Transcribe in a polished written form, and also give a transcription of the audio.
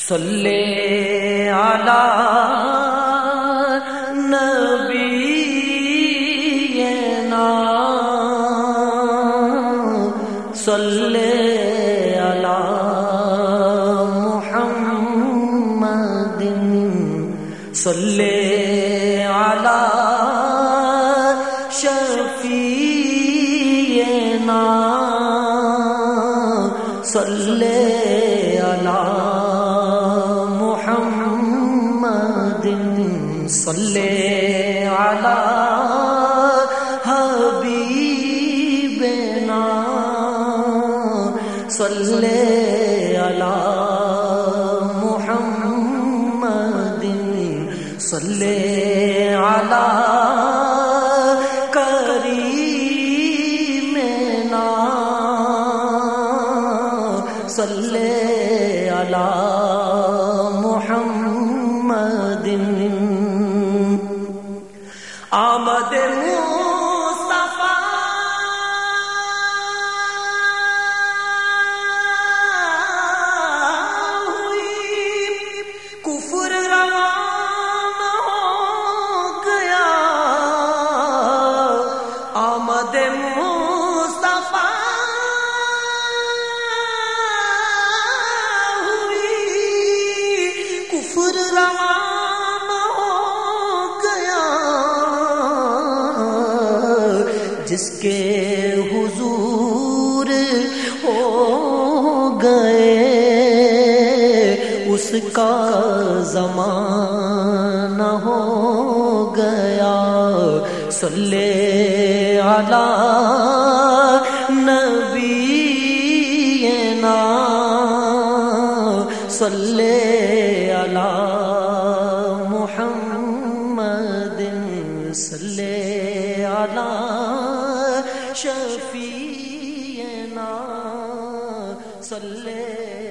صلی علی نبینا صلی علی محمد صلی علی شفیعنا صلی علی محمد صلی علی حبیبنا صلی علی محمد صلی علی کریمنا صلی علی محمد آمد مصطفیٰ ہوئی کفر روانہ ہو گیا آمد مصطفیٰ روانہ ہو گیا جس کے حضور ہو گئے اس کا زمانہ ہو گیا صلی علی نبینا صلی علی محمد صلی علی شفیعنا صلی